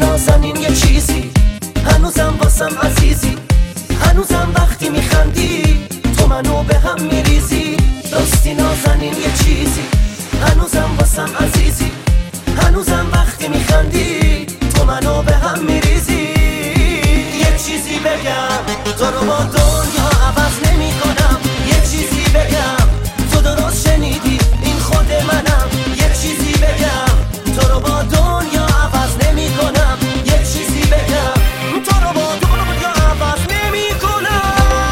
نازنین یه چیزی، هنوزم واسم عزیزی، هنوزم وقتی میخندی تو منو به هم میریزی. راستی نازنین یه چیزی، هنوزم واسم عزیزی، هنوزم وقتی میخندی تو منو به هم میریزی. یه چیزی بگم تو رو با دنیا عوض نمی کنم، یه چیزی بگم تو درست شنیدی این خود منم. یه چیزی بگم تو رو با دنیا عوض نمی کنم، یه چیزی بگم تو رو با دنیا عوض نمی کنم.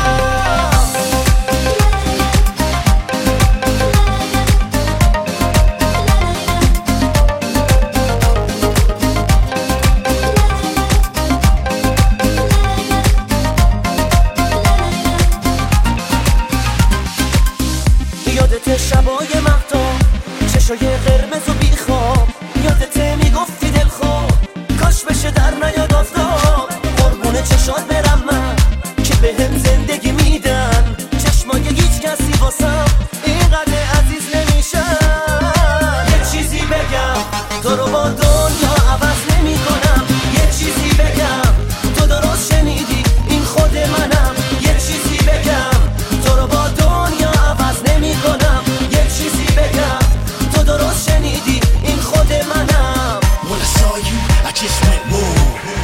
یادت شبای مهتاب، چشای قرمز و بیخواب، یادت میگفتی دلخواب کاش بشه در نیاد آفتاب. قربون چشات برم من که بهم زندگی میدن، چشمای هیچ کسی واسم اینقدر عزیز نمیشن. یه چیزی بگم تو رو با دنیا عوض نمی کنم، یه چیزی بگم تو درست شنیدی این خود منم. یه چیزی بگم تو رو با دنیا عوض نمی کنم، یه چیزی بگم تو درست شنیدی این خود منم. When I saw you, I just went whoa.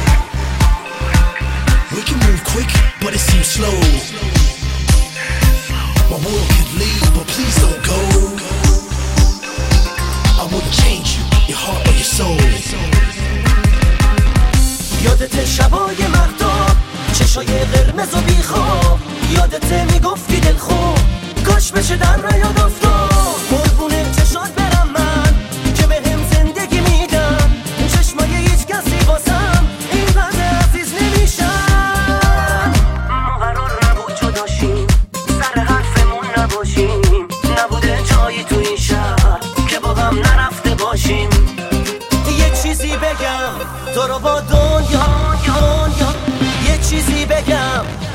We can move quick, but it seems slow. My world could leave, but please don't go. I wouldn't change you, your heart or your soul. یادت شبای مهتاب، چشای قرمز و بیخواب، یادت میگفتی دلخواب کاش بشه در نیاد آفتاب. قربون چشات برم من که بهم زندگی میدن، چشمای هیچ کسی واسم اینقدر عزیز نمیشن. ما قرار نبود جداشیم، سر حرفمون نباشیم، نبوده جایی تو این شهر که با هم نرفته باشیم. یه چیزی بگم تو رو با دنیا، یه چیزی بگم